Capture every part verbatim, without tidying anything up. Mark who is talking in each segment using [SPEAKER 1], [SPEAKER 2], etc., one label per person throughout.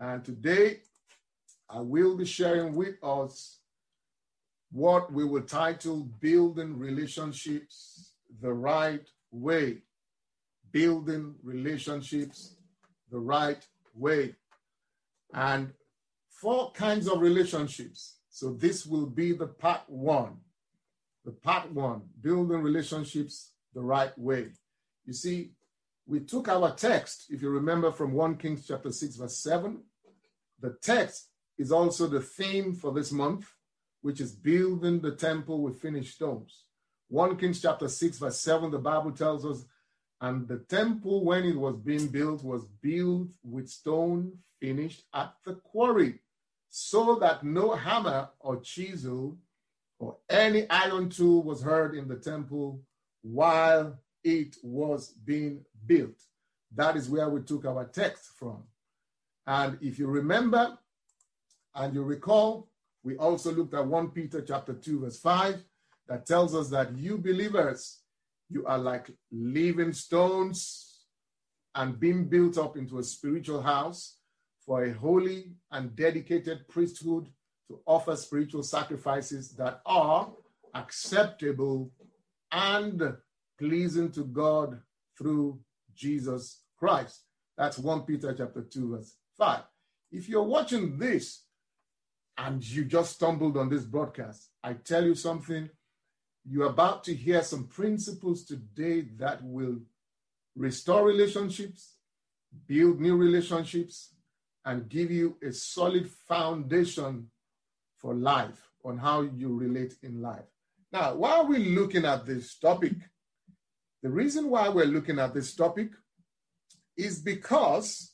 [SPEAKER 1] And today I will be sharing with us what we will title Building Relationships the Right Way. Building Relationships the Right Way. And four kinds of relationships. So this will be the part one. The part one, building relationships the right way. You see, we took our text, if you remember, from First Kings chapter six, verse seven. The text is also the theme for this month, which is building the temple with finished stones. First Kings chapter six, verse seven, the Bible tells us, and the temple, when it was being built, was built with stone finished at the quarry, so that no hammer or chisel or any iron tool was heard in the temple while it was being built. That is where we took our text from. And if you remember and you recall, we also looked at First Peter chapter two, verse five, that tells us that you believers, you are like living stones and being built up into a spiritual house for a holy and dedicated priesthood to offer spiritual sacrifices that are acceptable and pleasing to God through Jesus Christ. That's First Peter chapter two, verse five. If you're watching this and you just stumbled on this broadcast, I tell you something, you're about to hear some principles today that will restore relationships, build new relationships, and give you a solid foundation for life, on how you relate in life. Now, why are we looking at this topic? The reason why we're looking at this topic is because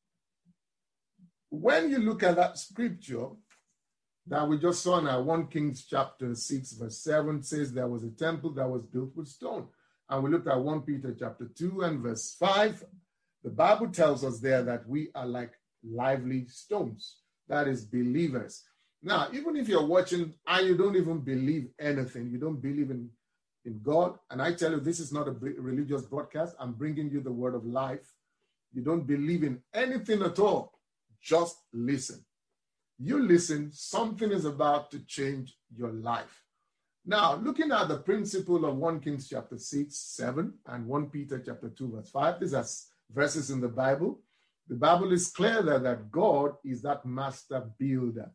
[SPEAKER 1] when you look at that scripture that we just saw now, First Kings chapter six, verse seven says there was a temple that was built with stone. And we looked at First Peter chapter two and verse five. The Bible tells us there that we are like lively stones, that is believers. Now, even if you're watching and you don't even believe anything, you don't believe in, in God, and I tell you this is not a religious broadcast, I'm bringing you the word of life. You don't believe in anything at all, just listen. You listen, something is about to change your life. Now, looking at the principle of First Kings chapter six, seven, and First Peter chapter two, verse five, these are verses in the Bible. The Bible is clear there that God is that master builder.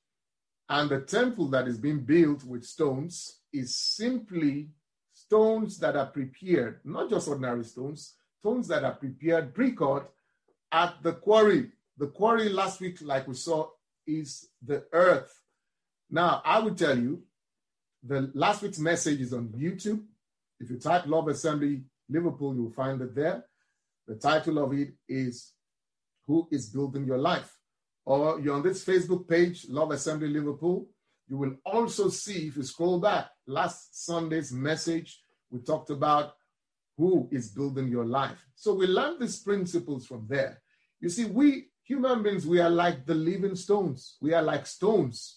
[SPEAKER 1] And the temple that is being built with stones is simply stones that are prepared, not just ordinary stones, stones that are prepared, pre-cut at the quarry. The quarry last week, like we saw, is the earth. Now, I will tell you, the last week's message is on YouTube. If you type Love Assembly Liverpool, you'll find it there. The title of it is Who is Building Your Life? Or you're on this Facebook page, Love Assembly Liverpool. You will also see, if you scroll back, last Sunday's message, we talked about who is building your life. So we learned these principles from there. You see, we human beings, we are like the living stones. We are like stones.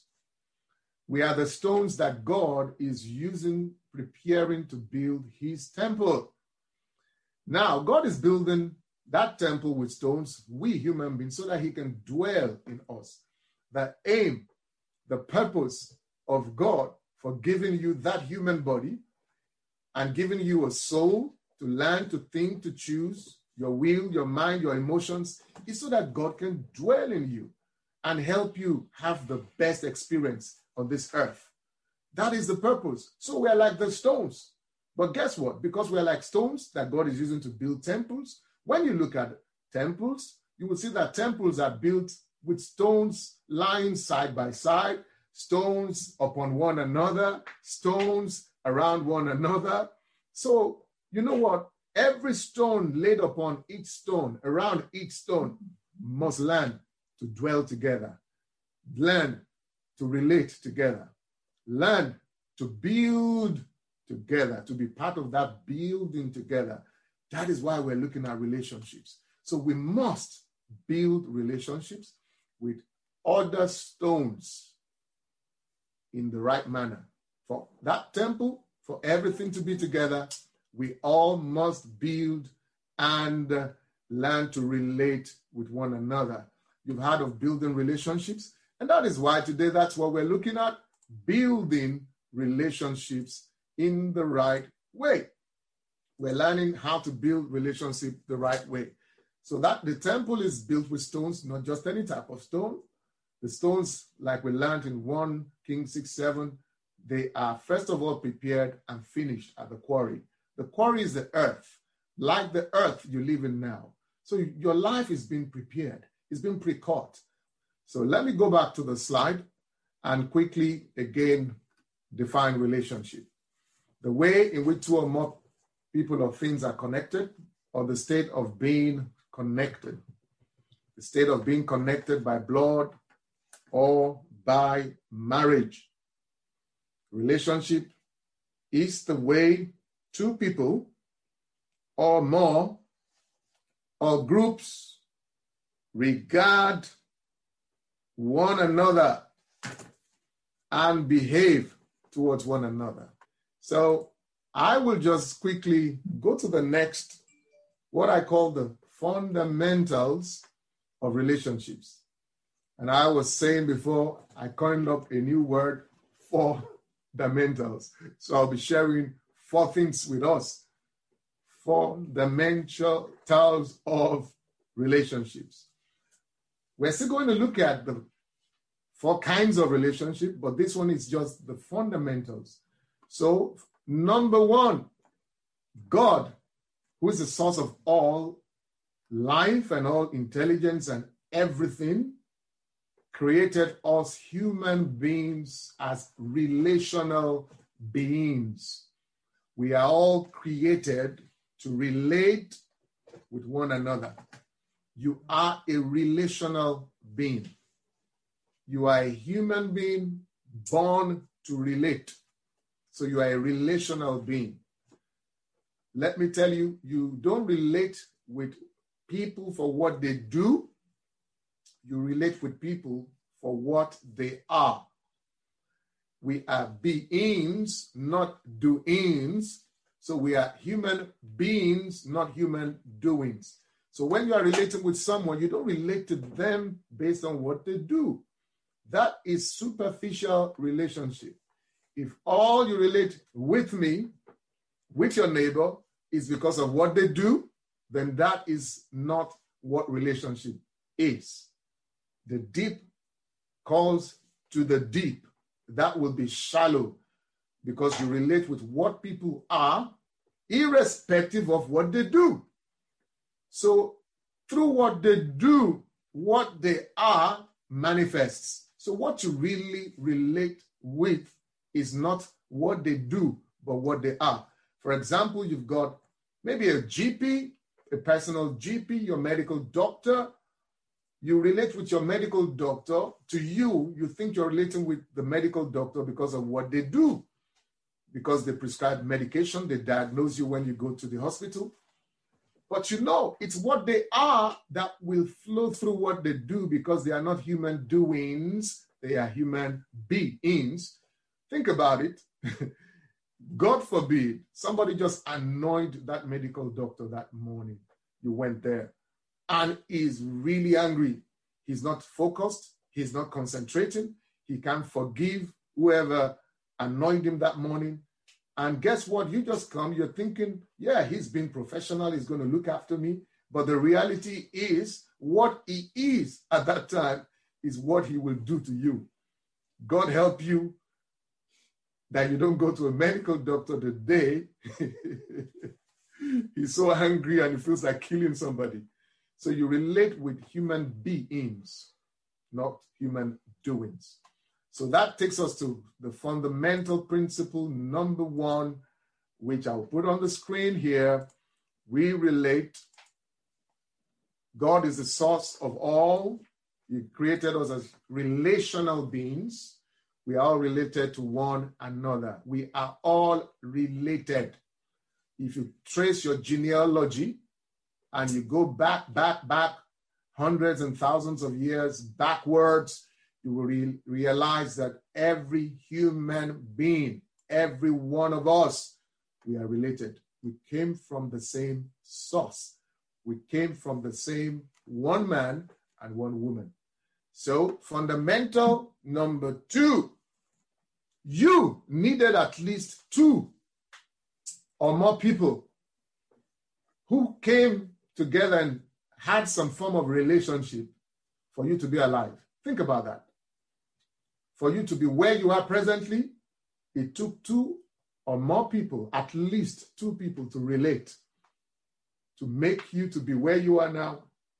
[SPEAKER 1] We are the stones that God is using, preparing to build his temple. Now, God is building that temple with stones, we human beings, so that he can dwell in us. The aim, the purpose of God for giving you that human body and giving you a soul to learn, to think, to choose, your will, your mind, your emotions, is so that God can dwell in you and help you have the best experience on this earth. That is the purpose. So we are like the stones. But guess what? Because we are like stones that God is using to build temples, when you look at temples, you will see that temples are built with stones lying side by side, stones upon one another, stones around one another. So, you know what? Every stone laid upon each stone, around each stone, must learn to dwell together, learn to relate together, learn to build together, to be part of that building together. That is why we're looking at relationships. So we must build relationships with other stones in the right manner. For that temple, for everything to be together, we all must build and learn to relate with one another. You've heard of building relationships. And that is why today that's what we're looking at, building relationships in the right way. We're learning how to build relationships the right way. So that the temple is built with stones, not just any type of stone. The stones, like we learned in First Kings six seven, they are first of all prepared and finished at the quarry. The quarry is the earth, like the earth you live in now. So your life is being prepared. It's been pre-cut. So let me go back to the slide and quickly again define relationship. The way in which two or more people or things are connected, or the state of being connected. The state of being connected by blood or by marriage. Relationship is the way two people or more or groups regard one another and behave towards one another. So I will just quickly go to the next, what I call the fundamentals of relationships. And I was saying before, I coined up a new word, fundamentals. So I'll be sharing four things with us. Fundamentals of relationships. We're still going to look at the four kinds of relationship, but this one is just the fundamentals. So number one, God, who is the source of all life and all intelligence and everything, created us human beings as relational beings. We are all created to relate with one another. You are a relational being. You are a human being born to relate. So you are a relational being. Let me tell you, you don't relate with people for what they do. You relate with people for what they are. We are beings, not doings. So we are human beings, not human doings. So when you are relating with someone, you don't relate to them based on what they do. That is superficial relationship. If all you relate with me, with your neighbor, is because of what they do, then that is not what relationship is. The deep calls to the deep. That will be shallow because you relate with what people are, irrespective of what they do. So through what they do, what they are manifests. So what you really relate with is not what they do, but what they are. For example, you've got maybe a G P, a personal G P, your medical doctor. You relate with your medical doctor. To you, you think you're relating with the medical doctor because of what they do, because they prescribe medication, they diagnose you when you go to the hospital. But you know, it's what they are that will flow through what they do because they are not human doings, they are human beings. Think about it. God forbid, somebody just annoyed that medical doctor that morning. You went there and is really angry. He's not focused. He's not concentrating. He can't forgive whoever annoyed him that morning. And guess what? You just come, you're thinking, yeah, he's being professional. He's going to look after me. But the reality is what he is at that time is what he will do to you. God help you that you don't go to a medical doctor the day he's so angry and he feels like killing somebody. So you relate with human beings, not human doings. So that takes us to the fundamental principle number one, which I'll put on the screen here. We relate. God is the source of all. He created us as relational beings. We are all related to one another. We are all related. If you trace your genealogy and you go back, back, back, hundreds and thousands of years backwards, you will re- realize that every human being, every one of us, we are related. We came from the same source. We came from the same one man and one woman. So fundamental number two, you needed at least two or more people who came together and had some form of relationship for you to be alive. Think about that. For you to be where you are presently, it took two or more people, at least two people, to relate, to make you to be where you are now,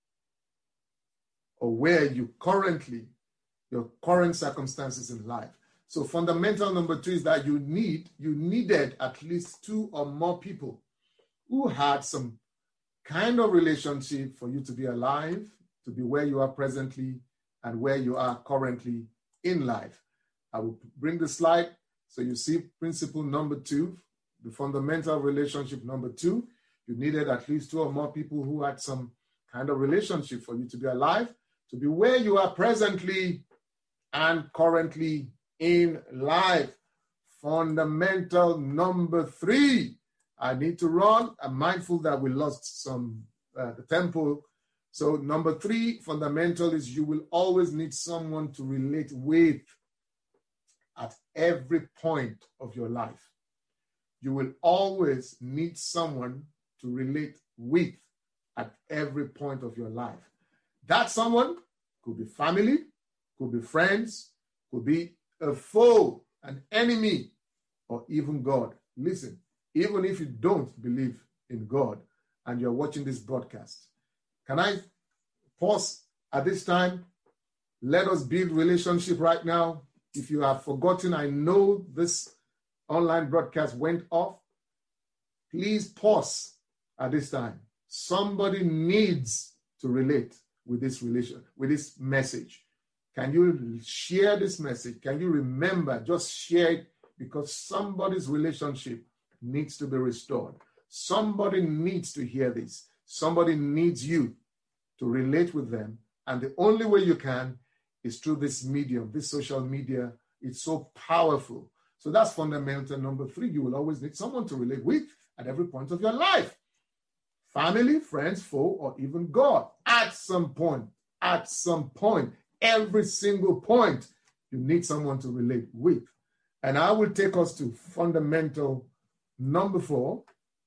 [SPEAKER 1] or where you currently, your current circumstances in life. So fundamental number two is that you need, you needed at least two or more people who had some kind of relationship for you to be alive, to be where you are presently and where you are currently in life. I will bring the slide so you see principle number two, the fundamental relationship number two. You needed at least two or more people who had some kind of relationship for you to be alive, to be where you are presently and currently in life. Fundamental number three. I need to run. I'm mindful that we lost some uh, the tempo. So number three, fundamental, is you will always need someone to relate with at every point of your life. You will always need someone to relate with at every point of your life. That someone could be family, could be friends, could be a foe, an enemy, or even God. Listen, even if you don't believe in God and you're watching this broadcast, can I pause at this time? Let us build relationship right now. If you have forgotten, I know this online broadcast went off. Please pause at this time. Somebody needs to relate with this relation, with this message. Can you share this message? Can you remember? Just share it, because somebody's relationship needs to be restored. Somebody needs to hear this. Somebody needs you to relate with them. And the only way you can is through this medium, this social media. It's so powerful. So that's fundamental number three. You will always need someone to relate with at every point of your life. Family, friends, foe, or even God. At some point, at some point, every single point, you need someone to relate with. And I will take us to fundamental number four.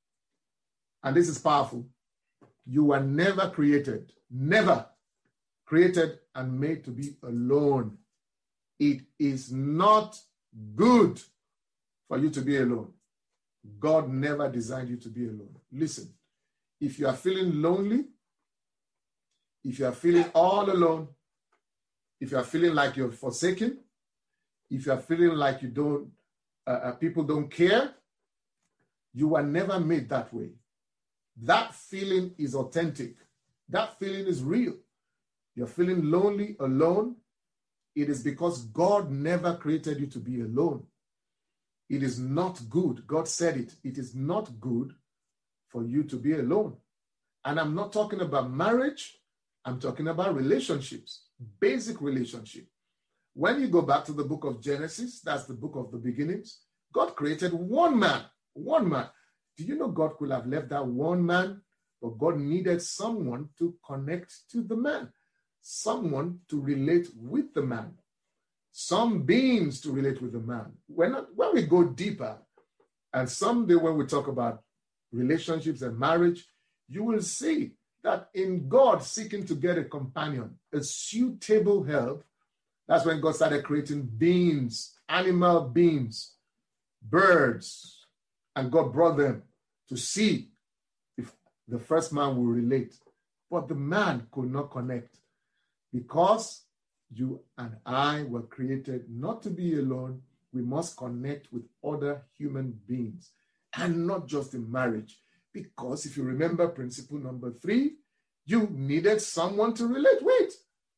[SPEAKER 1] And this is powerful. You were never created, never created and made to be alone. It is not good for you to be alone. God never designed you to be alone. Listen, if you are feeling lonely, if you are feeling all alone, if you are feeling like you're forsaken, if you are feeling like you don't, uh, uh, people don't care, you were never made that way. That feeling is authentic. That feeling is real. You're feeling lonely, alone. It is because God never created you to be alone. It is not good. God said it. It is not good for you to be alone. And I'm not talking about marriage. I'm talking about relationships, basic relationship. When you go back to the book of Genesis, that's the book of the beginnings, God created one man, one man. Do you know God could have left that one man, but God needed someone to connect to the man, someone to relate with the man, some beings to relate with the man. When, when we go deeper, and someday when we talk about relationships and marriage, you will see that in God seeking to get a companion, a suitable help, that's when God started creating beings, animal beings, birds, and God brought them to see if the first man will relate. But the man could not connect because you and I were created not to be alone. We must connect with other human beings, and not just in marriage. Because if you remember principle number three, you needed someone to relate with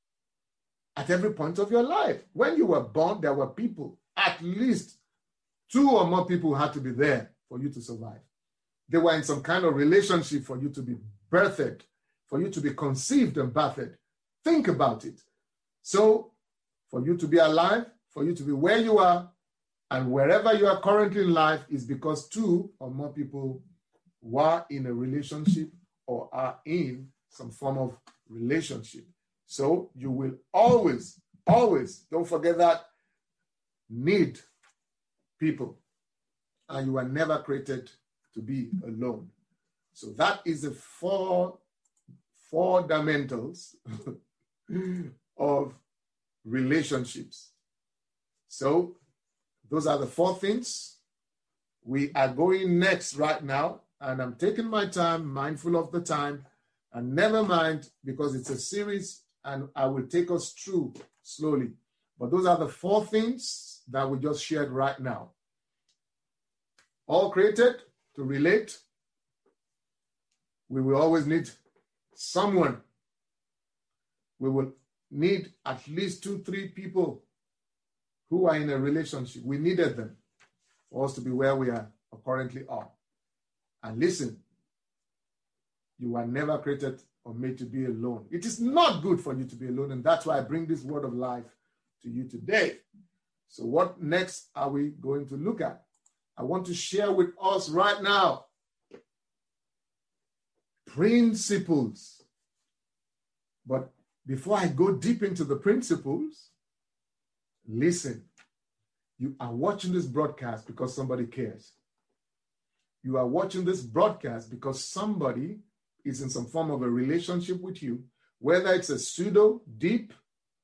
[SPEAKER 1] at every point of your life. When you were born, there were people, at least two or more people had to be there for you to survive. They were in some kind of relationship for you to be birthed, for you to be conceived and birthed. Think about it. So for you to be alive, for you to be where you are, and wherever you are currently in life is because two or more people were in a relationship or are in some form of relationship. So you will always, always, don't forget that, need people. And you were never created to be alone. So that is the four fundamentals of relationships. So those are the four things. We are going next right now, and I'm taking my time, mindful of the time, and never mind, because it's a series and I will take us through slowly. But those are the four things that we just shared right now. All created to relate. We will always need someone. We will need at least two, three people who are in a relationship. We needed them for us to be where we are or currently are. And listen, you were never created or made to be alone. It is not good for you to be alone, and that's why I bring this word of life to you today. So what next are we going to look at? I want to share with us right now principles. But before I go deep into the principles, listen, you are watching this broadcast because somebody cares. You are watching this broadcast because somebody is in some form of a relationship with you, whether it's a pseudo, deep,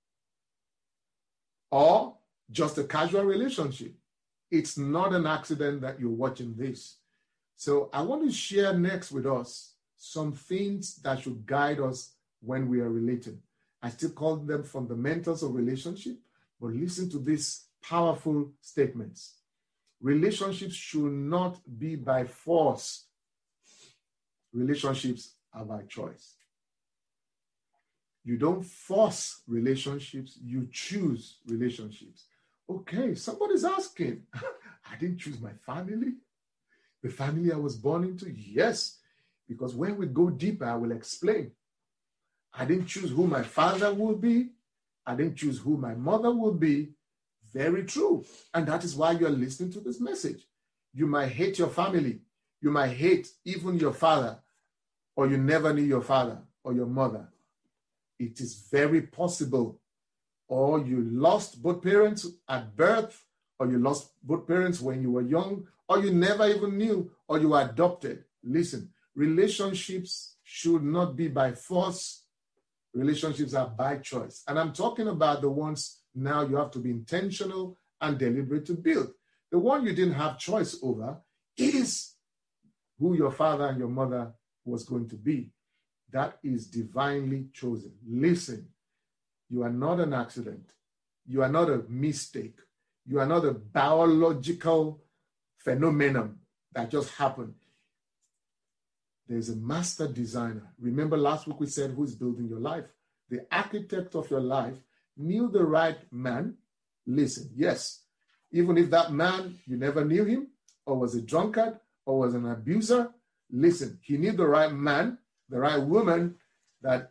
[SPEAKER 1] or just a casual relationship. It's not an accident that you're watching this. So I want to share next with us some things that should guide us when we are relating. I still call them fundamentals of relationship, but listen to these powerful statements. Relationships should not be by force. Relationships are by choice. You don't force relationships, you choose relationships. Okay, somebody's asking, I didn't choose my family? The family I was born into? Yes, because when we go deeper, I will explain. I didn't choose who my father would be. I didn't choose who my mother would be. Very true. And that is why you're listening to this message. You might hate your family. You might hate even your father, or you never knew your father or your mother. It is very possible. Or you lost both parents at birth, or you lost both parents when you were young, or you never even knew, or you were adopted. Listen, relationships should not be by force. Relationships are by choice. And I'm talking about the ones now you have to be intentional and deliberate to build. The one you didn't have choice over is who your father and your mother was going to be. That is divinely chosen. Listen, you are not an accident. You are not a mistake. You are not a biological phenomenon that just happened. There's a master designer. Remember last week we said who's building your life? The architect of your life knew the right man. Listen, yes, even if that man, you never knew him, or was a drunkard, or was an abuser, listen, he knew the right man, the right woman that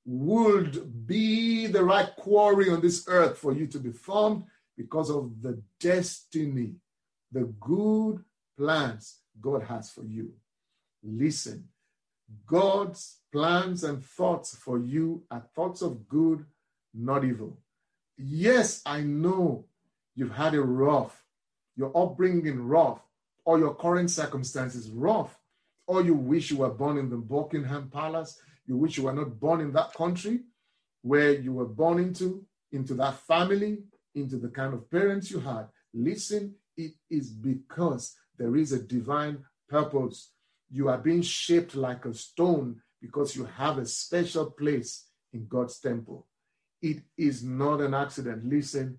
[SPEAKER 1] would be the right quarry on this earth for you to be formed because of the destiny, the good plans God has for you. Listen, God's plans and thoughts for you are thoughts of good, not evil. Yes, I know you've had it rough, your upbringing rough, or your current circumstances rough, or you wish you were born in the Buckingham Palace. You wish you were not born in that country where you were born into, into that family, into the kind of parents you had. Listen, it is because there is a divine purpose. You are being shaped like a stone because you have a special place in God's temple. It is not an accident. Listen,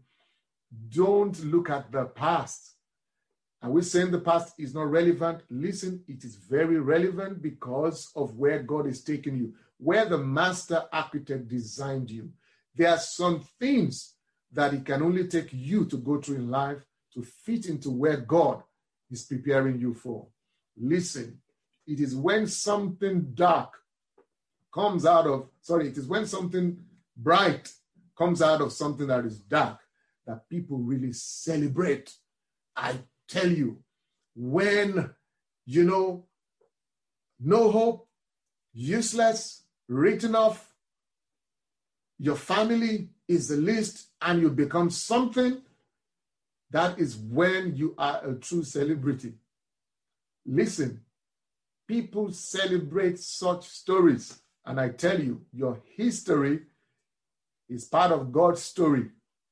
[SPEAKER 1] don't look at the past. Are we saying the past is not relevant? Listen, it is very relevant because of where God is taking you, where the master architect designed you. There are some things that it can only take you to go through in life to fit into where God is preparing you for. Listen, it is when something dark comes out of, sorry, it is when something bright comes out of something that is dark that people really celebrate. I tell you, when, you know, no hope, useless, written off, your family is the least and you become something, that is when you are a true celebrity. Listen, people celebrate such stories. And I tell you, your history is part of God's story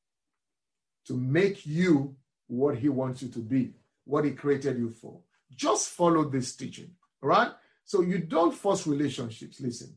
[SPEAKER 1] to make you what he wants you to be, what he created you for. Just follow this teaching, all right? So you don't force relationships, listen.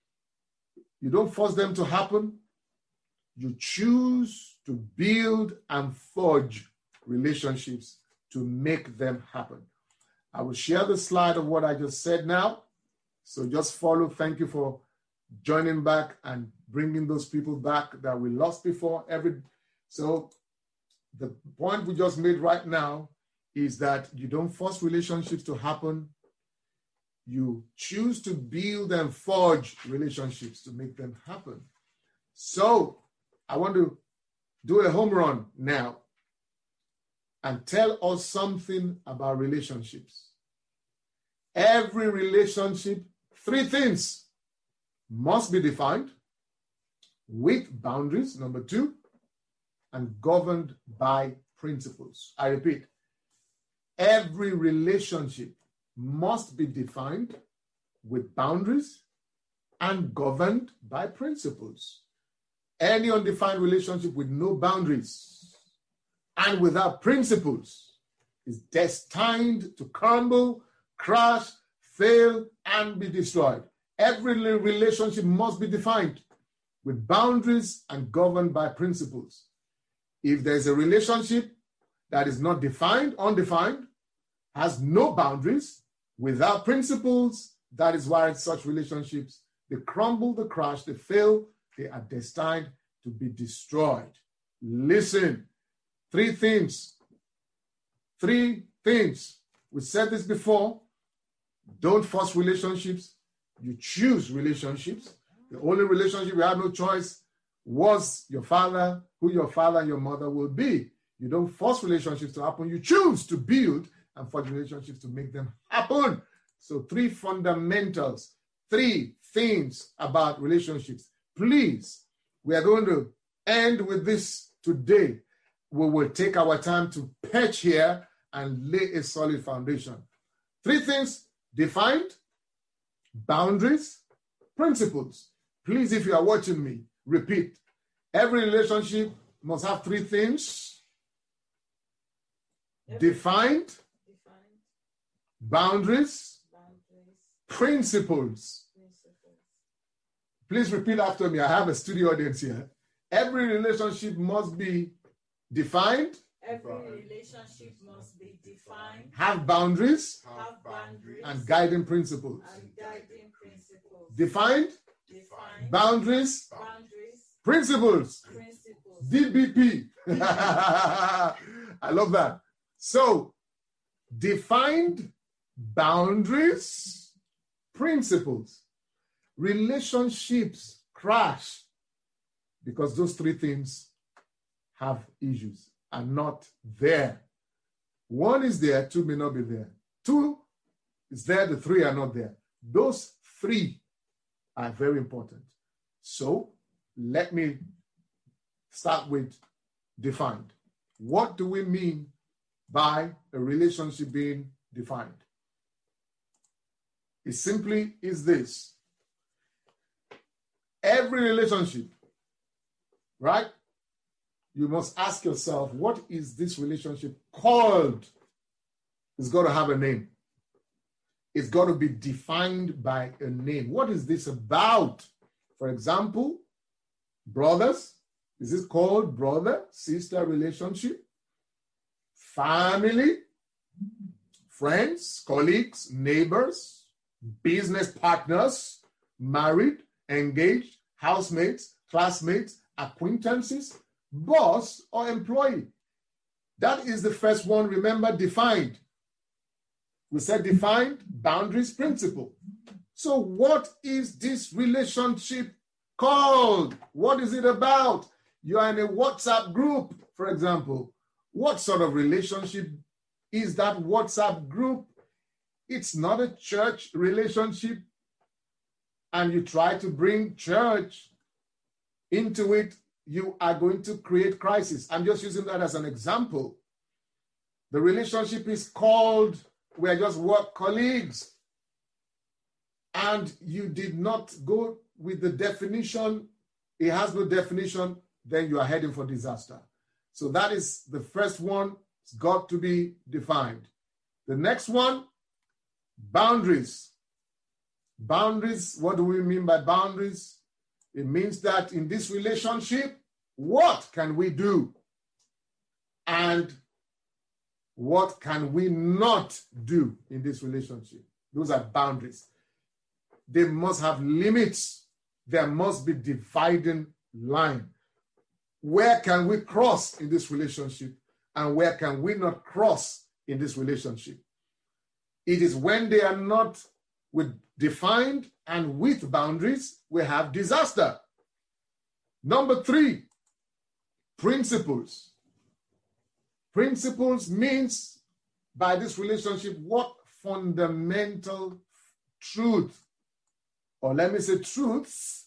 [SPEAKER 1] You don't force them to happen. You choose to build and forge relationships to make them happen. I will share the slide of what I just said now. So just follow. Thank you for joining back and bringing those people back that we lost before. Every So the point we just made right now is that you don't force relationships to happen. You choose to build and forge relationships to make them happen. So I want to do a home run now and tell us something about relationships. Every relationship, three things must be defined with boundaries, number two, and governed by principles. I repeat, every relationship must be defined with boundaries and governed by principles. Any undefined relationship with no boundaries and without principles is destined to crumble, crash, fail, and be destroyed. Every relationship must be defined with boundaries and governed by principles. If there's a relationship that is not defined, undefined, has no boundaries, without principles, that is why such relationships, they crumble, they crash, they fail, they are destined to be destroyed. Listen, three things. Three things. We said this before. Don't force relationships. You choose relationships. The only relationship you have no choice was your father, who your father and your mother will be. You don't force relationships to happen. You choose to build and forge relationships to make them happen. So three fundamentals, three things about relationships. Please, we are going to end with this today. We will take our time to patch here and lay a solid foundation. Three things: defined, boundaries, principles. Please, if you are watching me, repeat. Every relationship must have three things: Every defined, defined, boundaries, boundaries, principles. principles. Please repeat after me. I have a studio audience here. Every relationship must be defined.
[SPEAKER 2] Every relationship must be defined.
[SPEAKER 1] Have boundaries.
[SPEAKER 2] Have boundaries.
[SPEAKER 1] And guiding principles.
[SPEAKER 2] And guiding principles.
[SPEAKER 1] Defined.
[SPEAKER 2] Defined.
[SPEAKER 1] Boundaries.
[SPEAKER 2] Boundaries.
[SPEAKER 1] Principles.
[SPEAKER 2] Principles.
[SPEAKER 1] D B P. I love that. So, defined, boundaries, principles. Relationships crash because those three things have issues, are not there. One is there, two may not be there. Two is there, the three are not there. Those three are very important. So let me start with defined. What do we mean by a relationship being defined? It simply is this. Every relationship, right? You must ask yourself, what is this relationship called? It's got to have a name. It's got to be defined by a name. What is this about? For example, brothers. Is this called brother-sister relationship? Family, friends, colleagues, neighbors, business partners, married, engaged, housemates, classmates, acquaintances, boss or employee. That is the first one. Remember, defined. We said defined, boundaries, principle. So what is this relationship called? What is it about? You are in a WhatsApp group, for example. What sort of relationship is that WhatsApp group? It's not a church relationship. And you try to bring church into it, you are going to create crisis. I'm just using that as an example. The relationship is called, we are just work colleagues, and you did not go with the definition, it has no definition, then you are heading for disaster. So that is the first one. It's got to be defined. The next one, boundaries. Boundaries, what do we mean by boundaries? It means that in this relationship, what can we do? And what can we not do in this relationship? Those are boundaries. They must have limits. There must be dividing line. Where can we cross in this relationship? And where can we not cross in this relationship? It is when they are not with defined and with boundaries, we have disaster. Number three, principles. Principles means by this relationship, what fundamental truth, or let me say truths,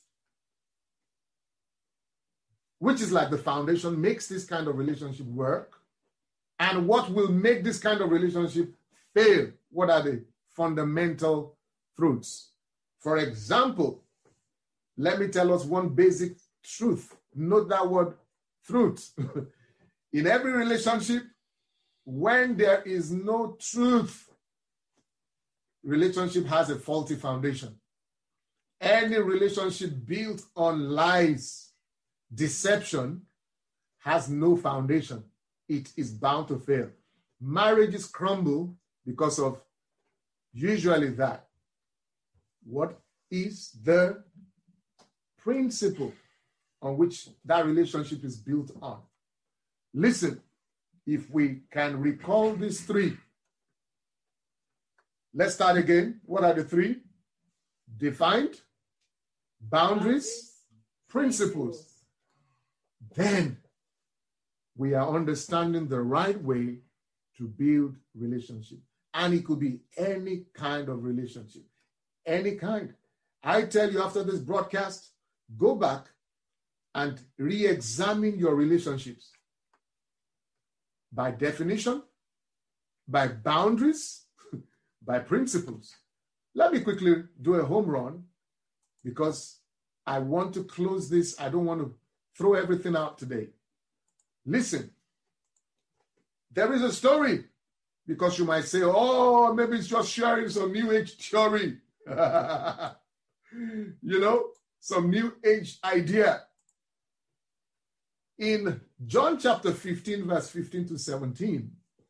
[SPEAKER 1] which is like the foundation, makes this kind of relationship work, and what will make this kind of relationship fail. What are the fundamental truths? For example, let me tell us one basic truth. Note that word, truth. In every relationship, when there is no truth, relationship has a faulty foundation. Any relationship built on lies, deception, has no foundation. It is bound to fail. Marriages crumble because of usually that. What is the principle on which that relationship is built on? Listen, if we can recall these three. Let's start again. What are the three? Defined, boundaries, principles. Then we are understanding the right way to build relationship. And it could be any kind of relationship, any kind. I tell you after this broadcast, go back and re-examine your relationships by definition, by boundaries, by principles. Let me quickly do a home run because I want to close this. I don't want to throw everything out today. Listen, there is a story, because you might say, oh, maybe it's just sharing some new age theory. You know, some new age idea. In John chapter fifteen, verse fifteen to seventeen,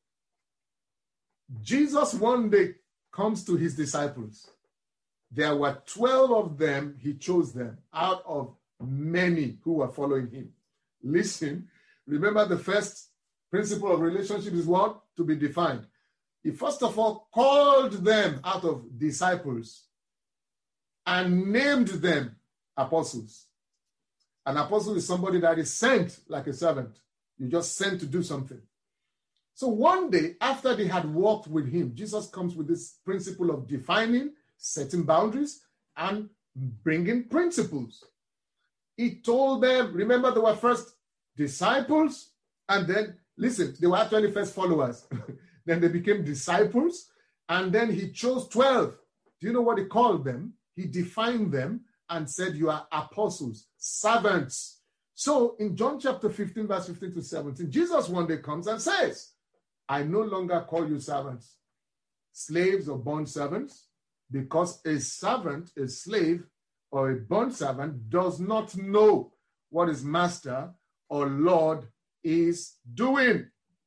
[SPEAKER 1] Jesus one day comes to his disciples. There were twelve of them. He chose them out of many who were following him. Listen, remember the first principle of relationship is what? To be defined. He first of all called them out of disciples and named them apostles. An apostle is somebody that is sent like a servant. You just sent to do something. So one day, after they had walked with him, Jesus comes with this principle of defining, setting boundaries, and bringing principles. He told them, remember, they were first disciples, and then, listen, they were actually first followers. Then they became disciples, and then he chose twelve. Do you know what he called them? He defined them and said, you are apostles, servants. So in John chapter fifteen, verse fifteen to seventeen, Jesus one day comes and says, I no longer call you servants, slaves or bond servants, because a servant, a slave, or a bond servant does not know what his master or Lord is doing.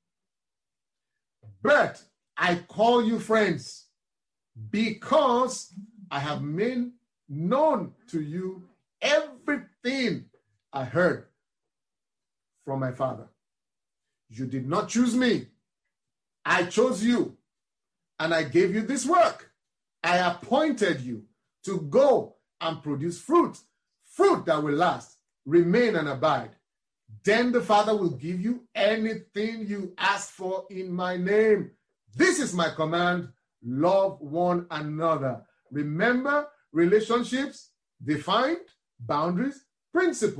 [SPEAKER 1] But I call you friends, because I have made known to you everything I heard from my Father. You did not choose me. I chose you, and I gave you this work. I appointed you to go and produce fruit, fruit that will last, remain and abide. Then the Father will give you anything you ask for in my name. This is my command. Love one another. Remember, relationships, defined, boundaries, principle.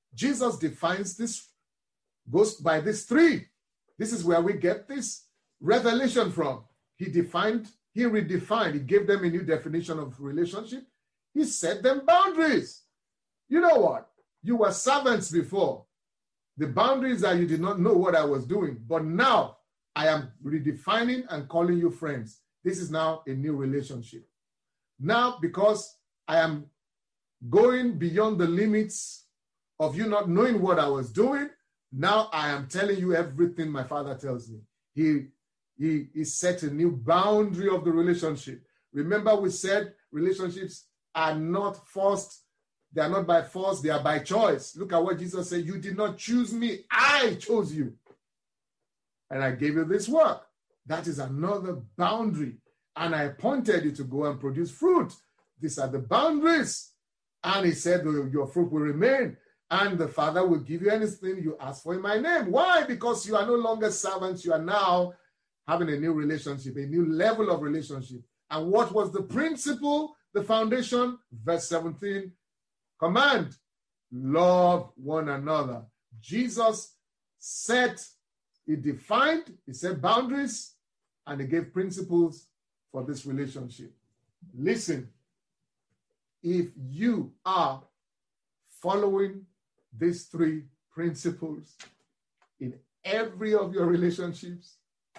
[SPEAKER 1] Jesus defines this, goes by these three. This is where we get this revelation from. He defined, he redefined, he gave them a new definition of relationship. He set them boundaries. You know what? You were servants before. The boundaries are you did not know what I was doing, but now I am redefining and calling you friends. This is now a new relationship. Now, because I am going beyond the limits of you not knowing what I was doing, now I am telling you everything my Father tells me. He, he, he set a new boundary of the relationship. Remember, we said relationships are not forced. They are not by force. They are by choice. Look at what Jesus said. You did not choose me. I chose you. And I gave you this work. That is another boundary. And I appointed you to go and produce fruit. These are the boundaries. And he said, your fruit will remain. And the Father will give you anything you ask for in my name. Why? Because you are no longer servants. You are now having a new relationship, a new level of relationship. And what was the principle, the foundation? Verse seventeen, command, love one another. Jesus set, he defined, he set boundaries, and he gave principles for this relationship. Listen, if you are following these three principles in every of your relationships,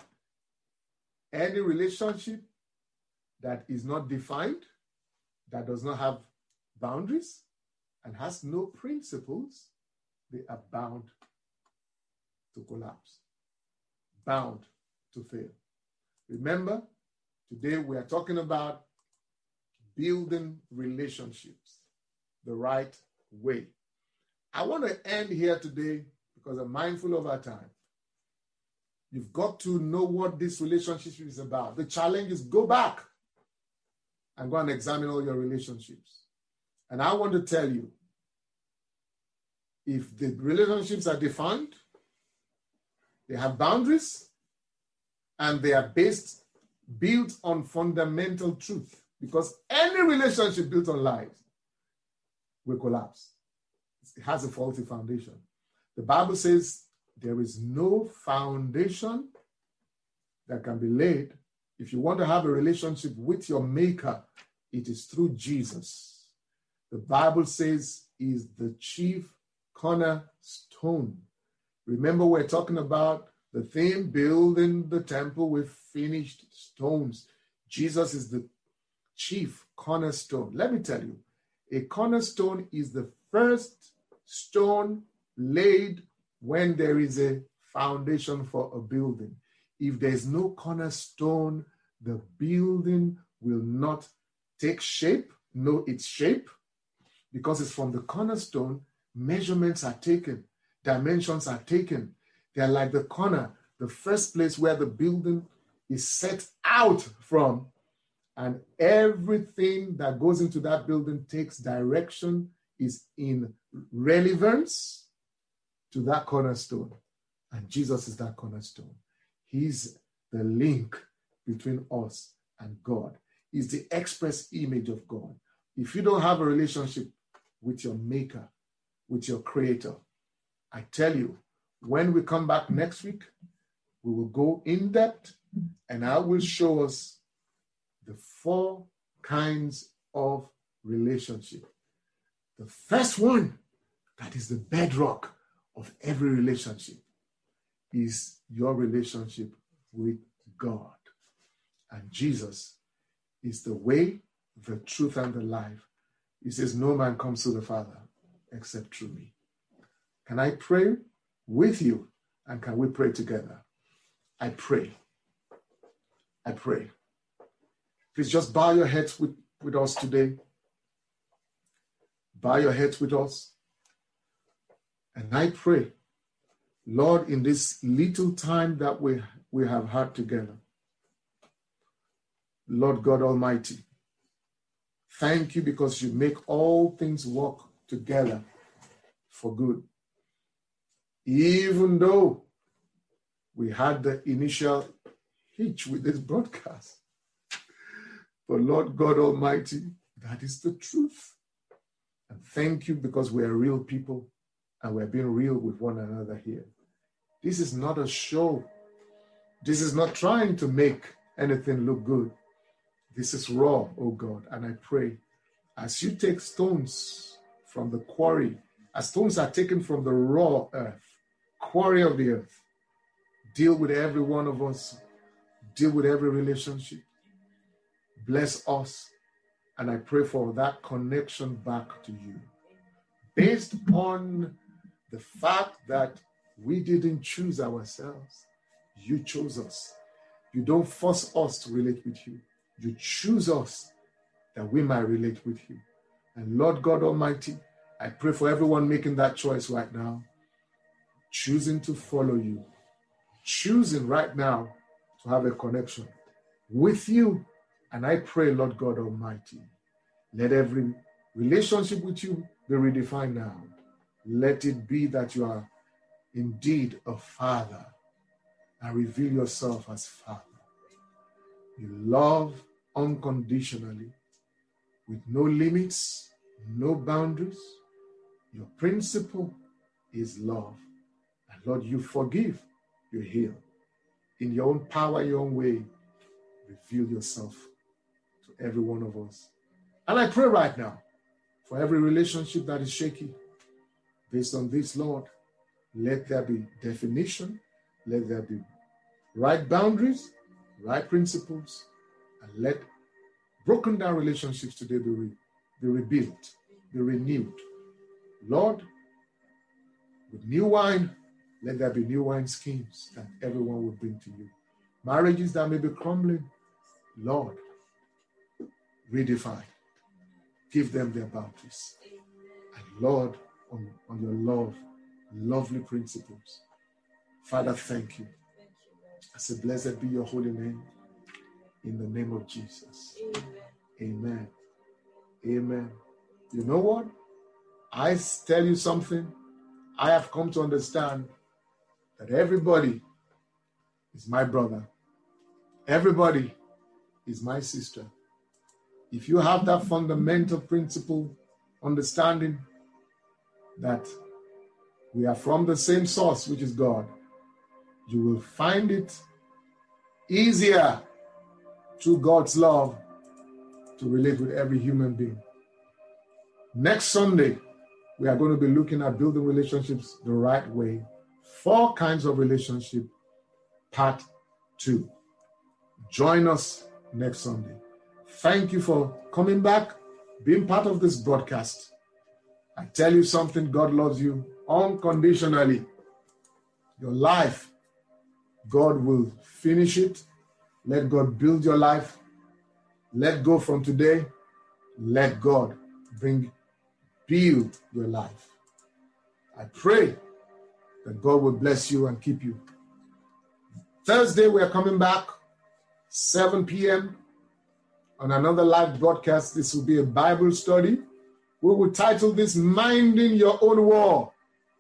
[SPEAKER 1] any relationship that is not defined, that does not have boundaries, and has no principles, they are bound to collapse, bound to fail. Remember, today we are talking about building relationships the right way. I want to end here today because I'm mindful of our time. You've got to know what this relationship is about. The challenge is go back and go and examine all your relationships. And I want to tell you, if the relationships are defined, they have boundaries, and they are based, built on fundamental truth, because any relationship built on lies will collapse. It has a faulty foundation. The Bible says there is no foundation that can be laid. If you want to have a relationship with your Maker, it is through Jesus. The Bible says he is the chief cornerstone. Remember, we're talking about the theme, building the temple with finished stones. Jesus is the chief cornerstone. Let me tell you, a cornerstone is the first stone laid when there is a foundation for a building. If there is no cornerstone, the building will not take shape, know its shape, because it's from the cornerstone. Measurements are taken, dimensions are taken. They're like the corner, the first place where the building is set out from, and everything that goes into that building takes direction, is in relevance to that cornerstone. And Jesus is that cornerstone. He's the link between us and God. He's the express image of God. If you don't have a relationship with your Maker, with your Creator, I tell you, when we come back next week, we will go in depth, and I will show us the four kinds of relationship. The first one, that is the bedrock of every relationship, is your relationship with God. And Jesus is the way, the truth, and the life. He says, no man comes to the Father except through me. Can I pray with you? And can we pray together? I pray. I pray. Please just bow your heads with, with us today. Bow your heads with us. And I pray, Lord, in this little time that we, we have had together, Lord God Almighty, thank you because you make all things work together for good. Even though we had the initial hitch with this broadcast, but Lord God Almighty, that is the truth. And thank you because we are real people and we're being real with one another here. This is not a show. This is not trying to make anything look good. This is raw, oh God, and I pray as you take stones from the quarry, as stones are taken from the raw earth, quarry of the earth, deal with every one of us, deal with every relationship, bless us, and I pray for that connection back to you. Based on the fact that we didn't choose ourselves, you chose us. You don't force us to relate with you. You choose us that we might relate with you. And Lord God Almighty, I pray for everyone making that choice right now, choosing to follow you, choosing right now to have a connection with you. And I pray, Lord God Almighty, let every relationship with you be redefined now. Let it be that you are indeed a father and reveal yourself as Father. You love unconditionally with no limits, no boundaries. Your principle is love. And Lord, you forgive, you heal. In your own power, your own way, reveal yourself to every one of us. And I pray right now for every relationship that is shaky. Based on this, Lord, let there be definition, let there be right boundaries, right principles, and let broken down relationships today be, re- be rebuilt, be renewed. Lord, with new wine, let there be new wine schemes that everyone will bring to you. Marriages that may be crumbling, Lord, redefine. Give them their boundaries. And Lord, on, on your love, lovely principles. Father, thank you. I say, blessed be your holy name. In the name of Jesus. Amen. Amen. You know what? I tell you something. I have come to understand that everybody is my brother. Everybody is my sister. If you have that fundamental principle, understanding that we are from the same source, which is God, you will find it easier through God's love to relate with every human being. Next Sunday, we are going to be looking at building relationships the right way. Four kinds of relationship, part two. Join us next Sunday. Thank you for coming back, being part of this broadcast. I tell you something, God loves you unconditionally. Your life, God will finish it. Let God build your life. Let go from today. Let God bring, build your life. I pray that God will bless you and keep you. Thursday, we are coming back, seven p.m. on another live broadcast. This will be a Bible study. We will title this, Minding Your Own War.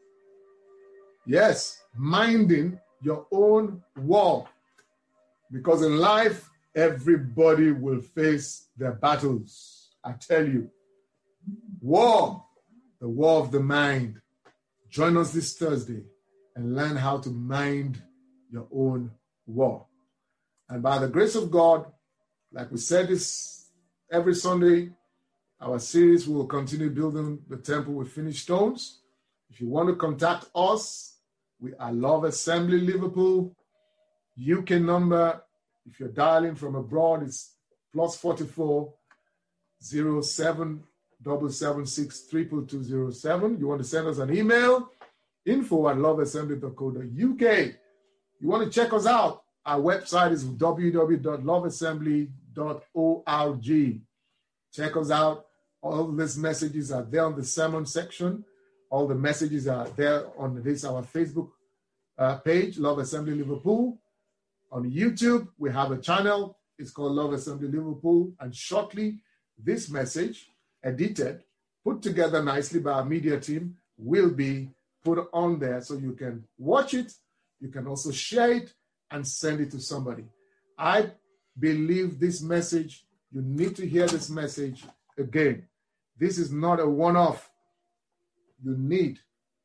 [SPEAKER 1] Yes, minding your own war. Because in life, everybody will face their battles. I tell you, war, the war of the mind. Join us this Thursday and learn how to mind your own war. And by the grace of God, like we said this every Sunday, our series will continue building the temple with finished stones. If you want to contact us, we are Love Assembly Liverpool. U K number, if you're dialing from abroad, it's plus forty-four zero seven seven seven six triple two zero seven. You want to send us an email, info at loveassembly dot co dot U K. You want to check us out, our website is w w w dot love assembly dot org. Check us out. All these messages are there on the sermon section. All the messages are there on this, our Facebook uh, page, Love Assembly Liverpool. On YouTube, we have a channel. It's called Love Assembly Liverpool. And shortly, this message, edited, put together nicely by our media team, will be put on there so you can watch it. You can also share it and send it to somebody. I believe this message, you need to hear this message again. This is not a one-off. You need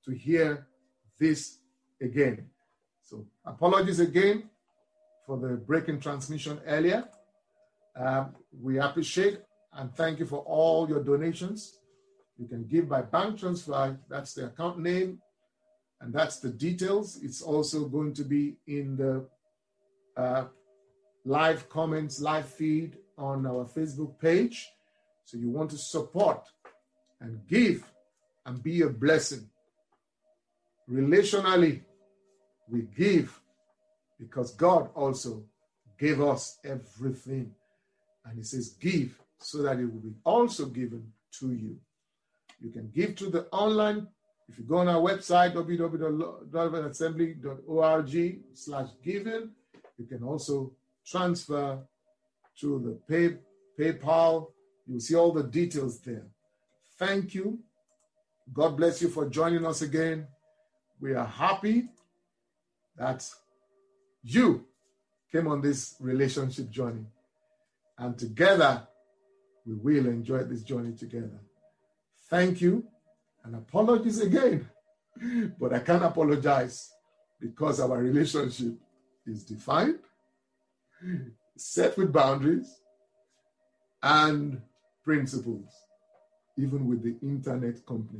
[SPEAKER 1] to hear this again. So apologies again for the break in transmission earlier. Um, we appreciate and thank you for all your donations. You can give by bank transfer. That's the account name, and that's the details. It's also going to be in the uh, live comments, live feed on our Facebook page. So you want to support and give and be a blessing. Relationally, we give because God also gave us everything. And he says, give so that it will be also given to you. You can give to the online. If you go on our website, w w w dot assembly dot org slash giving, you can also transfer to the pay, PayPal. You'll see all the details there. Thank you. God bless you for joining us again. We are happy that you came on this relationship journey. And together, we will enjoy this journey together. Thank you. And apologies again. But I can't apologize because our relationship is defined, set with boundaries and principles, even with the internet company.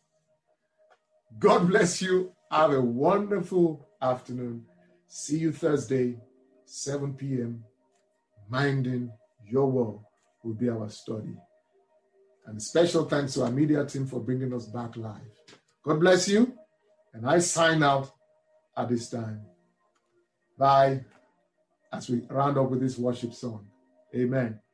[SPEAKER 1] God bless you. Have a wonderful afternoon. See you Thursday, seven p.m. Minding Your World will be our study. And special thanks to our media team for bringing us back live. God bless you. And I sign out at this time. Bye. As we round up with this worship song. Amen.